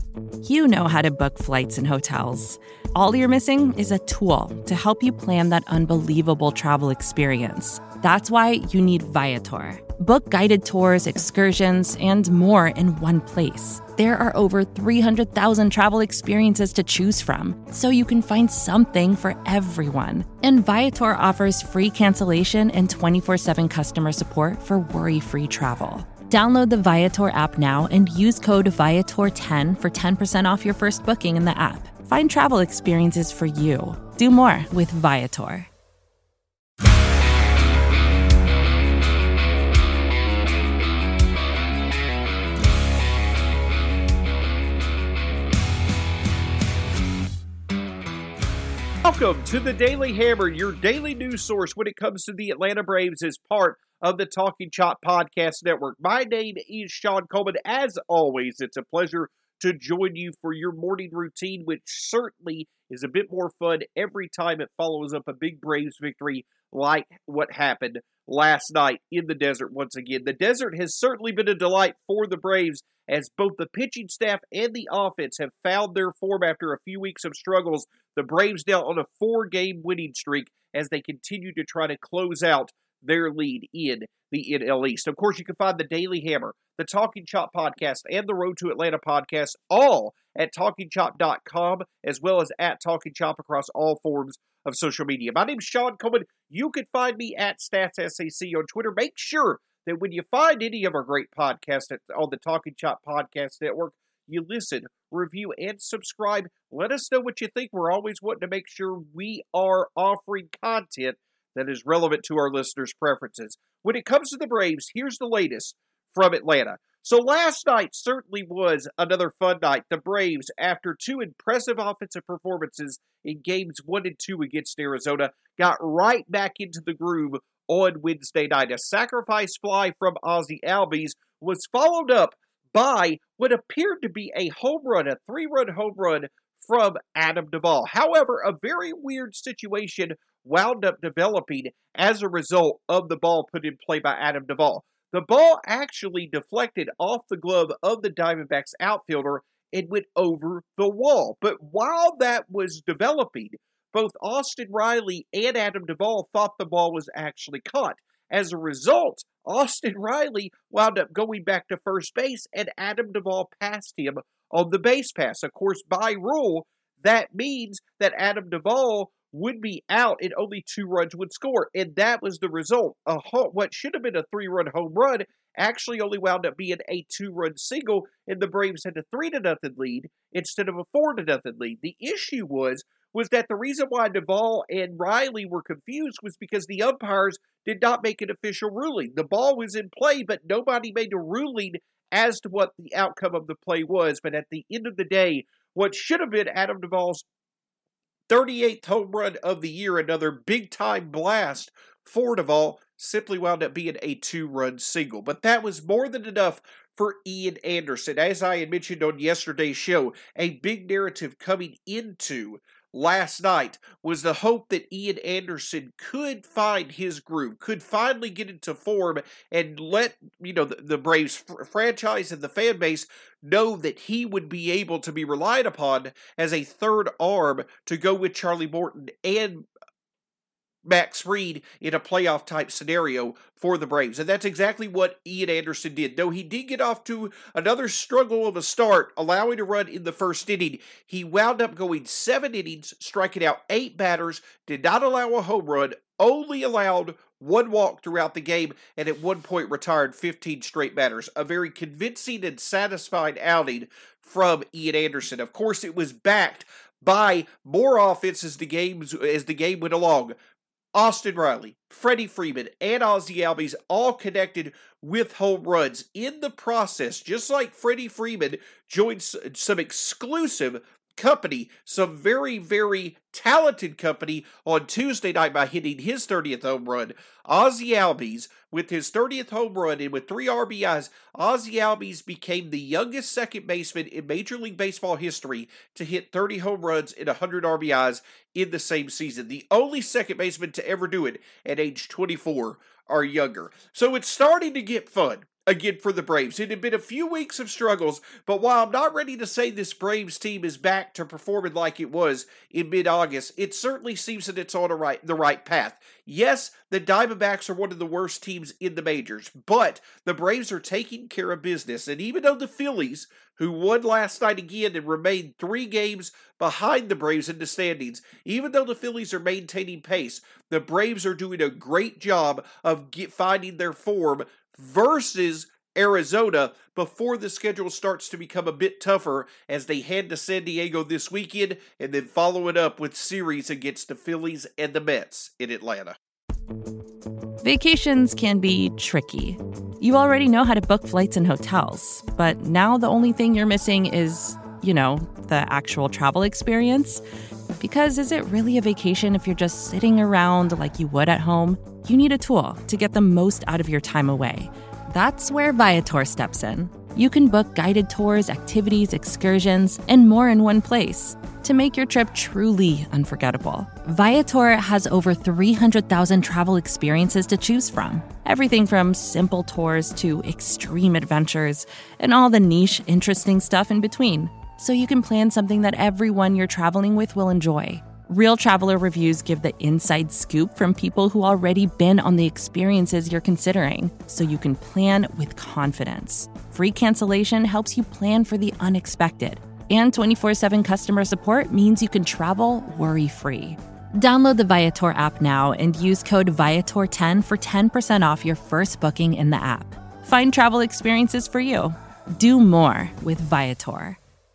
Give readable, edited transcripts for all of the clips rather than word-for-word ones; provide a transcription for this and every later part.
You know how to book flights and hotels. All you're missing is a tool to help you plan that unbelievable travel experience. That's why you need Viator. Book guided tours, excursions, and more in one place. There are over 300,000 travel experiences to choose from, so you can find something for everyone. And Viator offers free cancellation and 24/7 customer support for worry-free travel. Download the Viator app now and use code Viator10 for 10% off your first booking in the app. Find travel experiences for you. Do more with Viator. Welcome to the Daily Hammer, your daily news source when it comes to the Atlanta Braves as part of the Talking Chop Podcast Network. My name is Sean Coleman. As always, it's a pleasure to join you for your morning routine, which certainly is a bit more fun every time it follows up a big Braves victory like what happened last night in the desert once again. The desert has certainly been a delight for the Braves as both the pitching staff and the offense have found their form after a few weeks of struggles. The Braves now on a 4-game winning streak as they continue to try to close out their lead in the NL East. Of course, you can find the Daily Hammer, the Talking Chop Podcast, and the Road to Atlanta Podcast all at TalkingChop.com, as well as at Talking Chop across all forms of social media. My name's Sean Coleman. You can find me at StatsSAC on Twitter. Make sure that when you find any of our great podcasts on the Talking Chop Podcast Network, you listen, review, and subscribe. Let us know what you think. We're always wanting to make sure we are offering content that is relevant to our listeners' preferences. When it comes to the Braves, here's the latest from Atlanta. So last night certainly was another fun night. The Braves, after two impressive offensive performances in games 1 and 2 against Arizona, got right back into the groove on Wednesday night. A sacrifice fly from Ozzie Albies was followed up by what appeared to be a home run, a 3-run home run from Adam Duvall. However, a very weird situation wound up developing as a result of the ball put in play by Adam Duvall. The ball actually deflected off the glove of the Diamondbacks outfielder and went over the wall. But while that was developing, both Austin Riley and Adam Duvall thought the ball was actually caught. As a result, Austin Riley wound up going back to first base, and Adam Duvall passed him on the base pass. Of course, by rule, that means that Adam Duvall would be out and only 2 runs would score. And that was the result. What should have been a 3-run home run actually only wound up being a 2-run single, and the Braves had a 3-0 lead instead of a 4-0 lead. The issue was that the reason why Duvall and Riley were confused was because the umpires did not make an official ruling. The ball was in play, but nobody made a ruling as to what the outcome of the play was. But at the end of the day, what should have been Adam Duvall's 38th home run of the year, another big-time blast for Duvall, simply wound up being a 2-run single. But that was more than enough for Ian Anderson. As I had mentioned on yesterday's show, a big narrative coming into last night was the hope that Ian Anderson could find his groove, could finally get into form and let, the Braves franchise and the fan base know that he would be able to be relied upon as a third arm to go with Charlie Morton and Max Fried in a playoff type scenario for the Braves. And that's exactly what Ian Anderson did. Though he did get off to another struggle of a start, allowing a run in the first inning, he wound up going 7 innings, striking out 8 batters, did not allow a home run, only allowed 1 walk throughout the game, and at one point retired 15 straight batters. A very convincing and satisfied outing from Ian Anderson. Of course, it was backed by more offense as the game went along. Austin Riley, Freddie Freeman, and Ozzie Albies all connected with home runs. In the process, just like Freddie Freeman joined some exclusive company, some very, very talented company on Tuesday night by hitting his 30th home run. Ozzie Albies, with his 30th home run and with 3 RBIs, Ozzie Albies became the youngest second baseman in Major League Baseball history to hit 30 home runs and 100 RBIs in the same season. The only second baseman to ever do it at age 24 or younger. So it's starting to get fun. again for the Braves. It had been a few weeks of struggles, but while I'm not ready to say this Braves team is back to performing like it was in mid-August, it certainly seems that it's on the right path. Yes, the Diamondbacks are one of the worst teams in the majors, but the Braves are taking care of business, and even though the Phillies, who won last night again and remained 3 games behind the Braves in the standings, even though the Phillies are maintaining pace, the Braves are doing a great job of finding their form versus Arizona before the schedule starts to become a bit tougher as they head to San Diego this weekend and then follow it up with series against the Phillies and the Mets in Atlanta. Vacations can be tricky. You already know how to book flights and hotels, but now the only thing you're missing is, the actual travel experience. Because is it really a vacation if you're just sitting around like you would at home? You need a tool to get the most out of your time away. That's where Viator steps in. You can book guided tours, activities, excursions, and more in one place to make your trip truly unforgettable. Viator has over 300,000 travel experiences to choose from. Everything from simple tours to extreme adventures and all the niche, interesting stuff in between. So you can plan something that everyone you're traveling with will enjoy. Real traveler reviews give the inside scoop from people who already been on the experiences you're considering, so you can plan with confidence. Free cancellation helps you plan for the unexpected. And 24/7 customer support means you can travel worry-free. Download the Viator app now and use code Viator10 for 10% off your first booking in the app. Find travel experiences for you. Do more with Viator.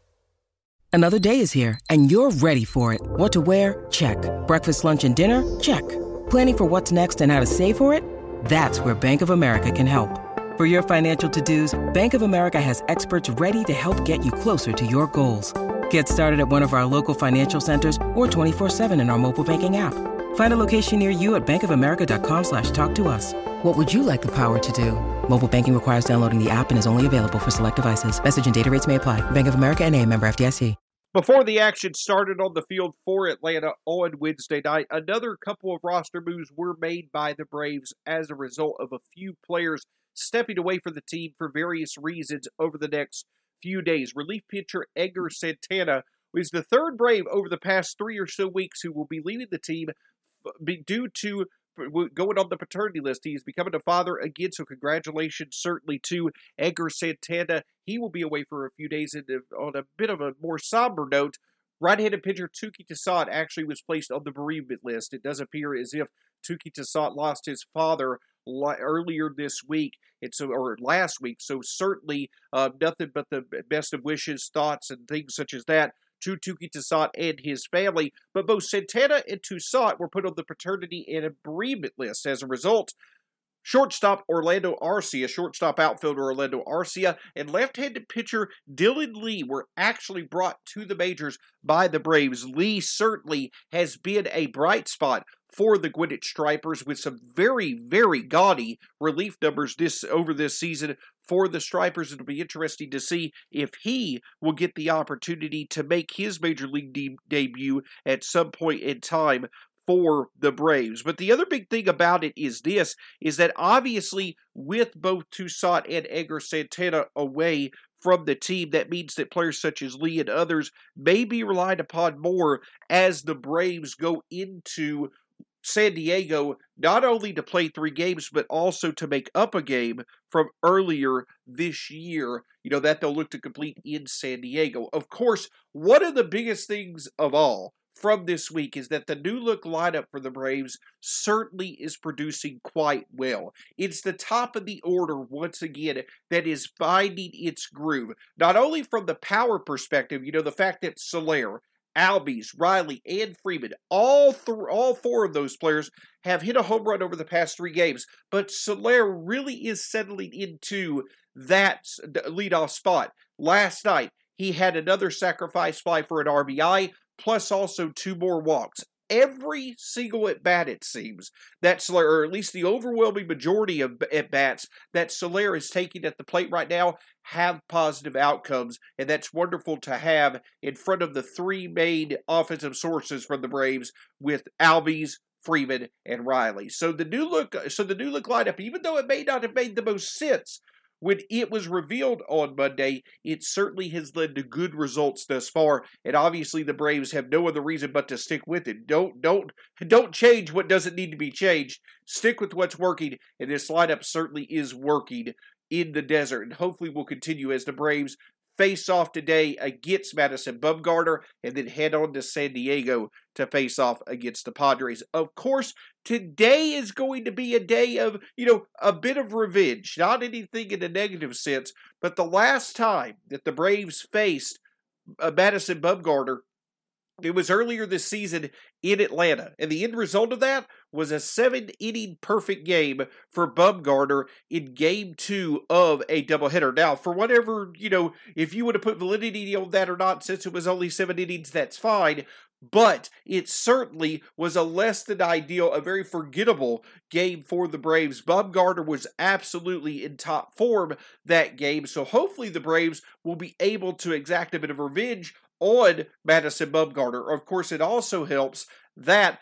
Another day is here, and you're ready for it. What to wear? Check. Breakfast, lunch, and dinner? Check. Planning for what's next and how to save for it? That's where Bank of America can help. For your financial to-dos, Bank of America has experts ready to help get you closer to your goals. Get started at one of our local financial centers or 24/7 in our mobile banking app. Find a location near you at bankofamerica.com/talktous. What would you like the power to do? Mobile banking requires downloading the app and is only available for select devices. Message and data rates may apply. Bank of America NA, member FDIC. Before the action started on the field for Atlanta on Wednesday night, another couple of roster moves were made by the Braves as a result of a few players stepping away from the team for various reasons over the next few days. Relief pitcher Edgar Santana was the third Brave over the past 3 or so weeks who will be leaving the team due to going on the paternity list. He's becoming a father again, so congratulations certainly to Edgar Santana. He will be away for a few days. And on a bit of a more somber note, right-handed pitcher Touki Toussaint actually was placed on the bereavement list. It does appear as if Touki Toussaint lost his father earlier this week, or last week, so certainly nothing but the best of wishes, thoughts, and things such as that to Touki Toussaint and his family. But both Santana and Toussaint were put on the paternity and bereavement list. As a result, shortstop outfielder Orlando Arcia, and left-handed pitcher Dylan Lee were actually brought to the majors by the Braves. Lee certainly has been a bright spot for the Gwinnett Stripers with some very, very gaudy relief numbers over this season for the Stripers. It'll be interesting to see if he will get the opportunity to make his major league debut at some point in time for the Braves. But the other big thing about it is that obviously with both Toussaint and Edgar Santana away from the team, that means that players such as Lee and others may be relied upon more as the Braves go into San Diego, not only to play 3 games, but also to make up a game from earlier this year, that they'll look to complete in San Diego. Of course, one of the biggest things of all from this week is that the new look lineup for the Braves certainly is producing quite well. It's the top of the order once again that is finding its groove. Not only from the power perspective, the fact that Soler, Albies, Riley, and Freeman, all 4 of those players have hit a home run over the past 3 games, but Soler really is settling into that leadoff spot. Last night, he had another sacrifice fly for an RBI, plus also 2 more walks. Every single at-bat, it seems, that Soler, or at least the overwhelming majority of at-bats that Soler is taking at the plate right now, have positive outcomes, and that's wonderful to have in front of the 3 main offensive sources from the Braves with Albies, Freeman, and Riley. So the new look lineup, even though it may not have made the most sense when it was revealed on Monday, it certainly has led to good results thus far, and obviously the Braves have no other reason but to stick with it. Don't change what doesn't need to be changed. Stick with what's working, and this lineup certainly is working in the desert, and hopefully will continue as the Braves face off today against Madison Bumgarner and then head on to San Diego to face off against the Padres. Of course, today is going to be a day of, a bit of revenge. Not anything in a negative sense, but the last time that the Braves faced Madison Bumgarner, it was earlier this season in Atlanta, and the end result of that was a 7-inning perfect game for Bumgarner in Game 2 of a doubleheader. Now, for whatever, if you would have put validity on that or not, since it was only 7 innings, that's fine. But it certainly was a less than ideal, a very forgettable game for the Braves. Bumgarner was absolutely in top form that game, so hopefully the Braves will be able to exact a bit of revenge on Madison Bumgarner. Of course, it also helps that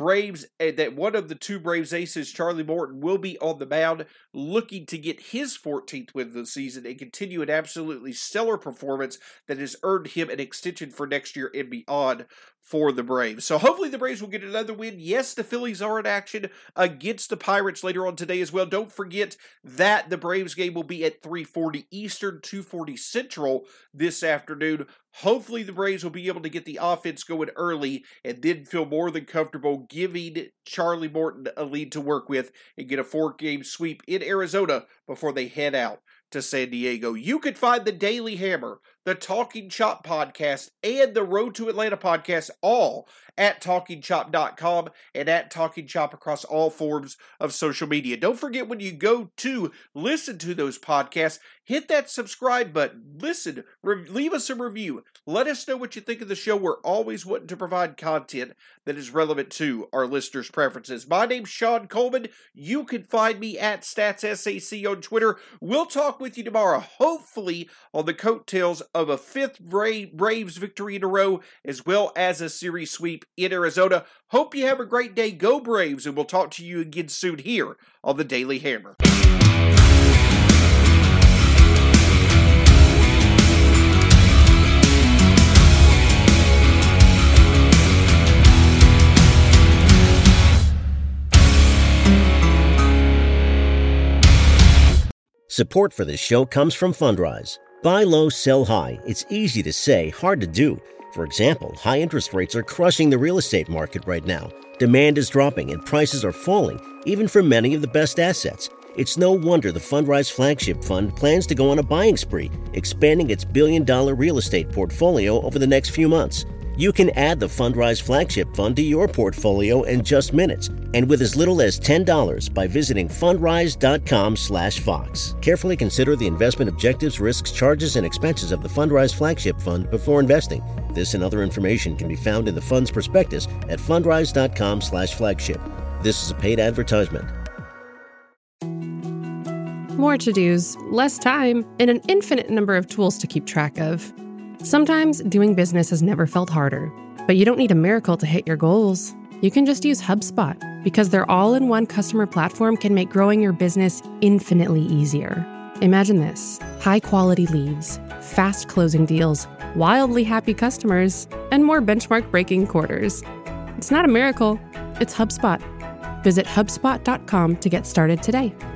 one of the two Braves aces, Charlie Morton, will be on the mound looking to get his 14th win of the season and continue an absolutely stellar performance that has earned him an extension for next year and beyond for the Braves. So hopefully the Braves will get another win. Yes, the Phillies are in action against the Pirates later on today as well. Don't forget that the Braves game will be at 3:40 Eastern, 2:40 Central this afternoon. Hopefully the Braves will be able to get the offense going early and then feel more than comfortable giving Charlie Morton a lead to work with and get a 4-game sweep in Arizona before they head out to San Diego. You can find the Daily Hammer, the Talking Chop podcast, and the Road to Atlanta podcast all at TalkingChop.com and at Talking Chop across all forms of social media. Don't forget, when you go to listen to those podcasts, hit that subscribe button. Listen, leave us a review. Let us know what you think of the show. We're always wanting to provide content that is relevant to our listeners' preferences. My name's Sean Coleman. You can find me at StatsSAC on Twitter. We'll talk with you tomorrow, hopefully on the coattails of a 5th Braves victory in a row, as well as a series sweep in Arizona. Hope you have a great day. Go Braves, and we'll talk to you again soon here on the Daily Hammer. Support for this show comes from Fundrise. Buy low, sell high. It's easy to say, hard to do. For example, high interest rates are crushing the real estate market right now. Demand is dropping and prices are falling, even for many of the best assets. It's no wonder the Fundrise Flagship Fund plans to go on a buying spree, expanding its billion-dollar real estate portfolio over the next few months. You can add the Fundrise Flagship Fund to your portfolio in just minutes, and with as little as $10 by visiting fundrise.com/Fox. Carefully consider the investment objectives, risks, charges, and expenses of the Fundrise Flagship Fund before investing. This and other information can be found in the fund's prospectus at fundrise.com/flagship. This is a paid advertisement. More to-dos, less time, and an infinite number of tools to keep track of. Sometimes doing business has never felt harder, but you don't need a miracle to hit your goals. You can just use HubSpot, because their all-in-one customer platform can make growing your business infinitely easier. Imagine this: high-quality leads, fast closing deals, wildly happy customers, and more benchmark-breaking quarters. It's not a miracle, it's HubSpot. Visit HubSpot.com to get started today.